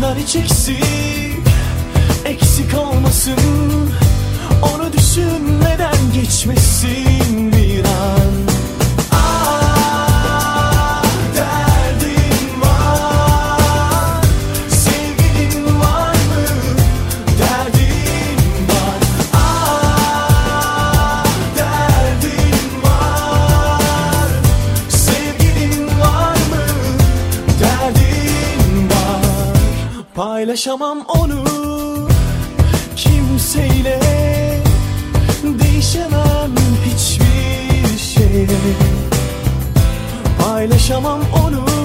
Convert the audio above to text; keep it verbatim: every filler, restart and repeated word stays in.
ondan hiç eksik eksik olmasın. Onu düşünmeden geçmesin bir an. Ah, derdin var, sevgilin var mı? Derdin var. Ah, derdin var, sevgilin var mı? Derdin var. Paylaşamam onu kimseyle, değişemem hiçbir şey. Paylaşamam onu